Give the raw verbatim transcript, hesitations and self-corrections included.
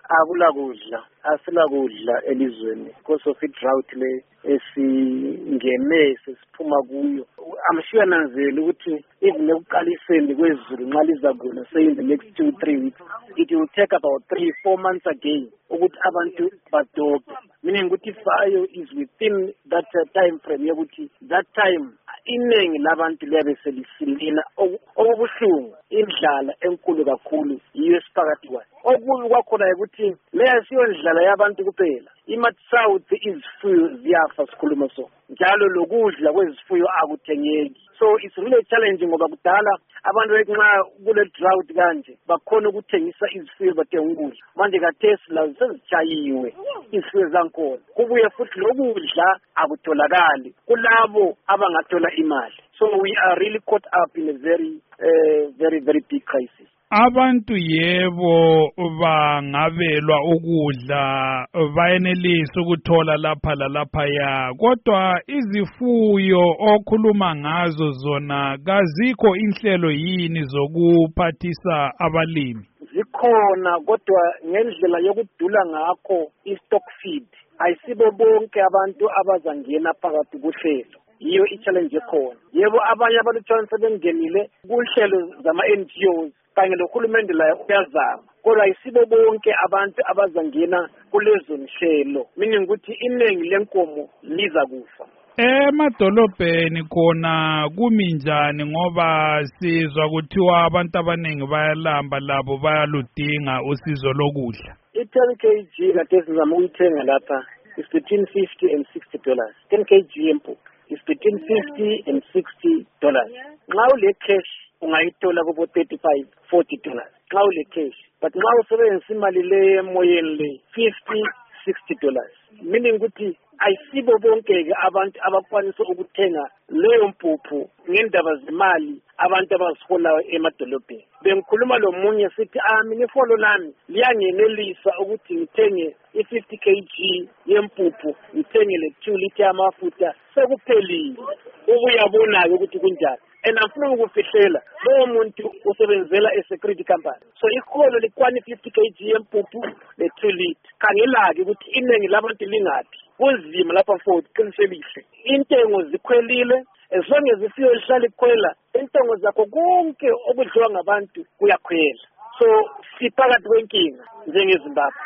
akula kudla asila kudla elizweni because of i-drought le esingene sesiphuma kuyo. I'm sure nanzela ukuthi even ekuqaliseni kwezulu nxa liza kuna say in the next two three weeks it will take about three four months again ukuthi abantu badobe, meaning ukuthi fayo is within that uh, time frame yokuthi that time iningi labantu liyabe selisilina okubuhlungu indlala enkulu kakhulu yiyo esiphakathi kwayo. Okubi kwakhona ukuthi leya siyo ndlala yabantu kuphela, imatsouth izifuyo ziyafa sikhuluma so njalo lokudla kwezifuyo akuthengeki. So it's really challenging ngoba kudala abantu nxa kule drought kanje bakhona ukuthengisa izifuyo bathenga ukudla, manje kathesi la sezichayiwe izifuyo zankona kubuye futhi lokudla akutholakali kulabo abangathola imali. So we are really caught up in a very uh, very very big crisis. Abantu yebo bangabelwa ukudla bayenelisa ukuthola lapha lalapha ya, kodwa izifuyo okhuluma ngazo zona kazikho inhlelo yini zokuphathisa abalimi? Zikhona kodwa ngendlela yokudula ngakho i-stock feed ayisibo bonke abantu abazangena phakathi kuhlelo, yiyo i-challenge ekhona. Yebo abanye abantu sebengenile kuhlelo zama-N G Os kanye nohulumende la uyazama, kodwa ayisibo bonke abantu abazangena kulezo nhlelo, meaning ukuthi iningi lenkomo liza kufa. Emadolobheni khona kumi njani ngoba sizwa kuthiwa abantu abaningi bayalamba labo bayaludinga usizo lokudla? I-ten K G kade sizama ukuyithenga lapha is between fifty and sixty dollars. ten K G yempuphu is between fifty and sixty dollars. Nxa ule cash ungayithola kubo thirty-five forty dollars nxa ule cash, but nxa usebenzisa imali le emoyeni le fifty sixty dollars, meaning ukuthi ayisibo bonke abantu abakwanisa ukuthenga leyo mpuphu ngendaba zemali abantu abaziholayo emadolobheni. Bengikhuluma lo munye sithi ah mina ifolo lami liyangenelisa ukuthi ngithenge i-fifty K G yempuphu ngithenge le two litre yamafutha sekuphelile. Ubuyabona-ke ukuthi kunjani. And afuna ukufihlela lowo muntu usebenzela e-security company, so ikholo likwani fifty K G yempuphu le two litre. Khangela-ke ukuthi iningi labantu lingaphi kunzima lapha for qinisekise intengo zikhwelile. As long as ifiyo lihlala ikhwela intengo zakho konke okudliwa ngabantu kuyakhwela. So siphakathi kwenkinga njengeZimbabwe.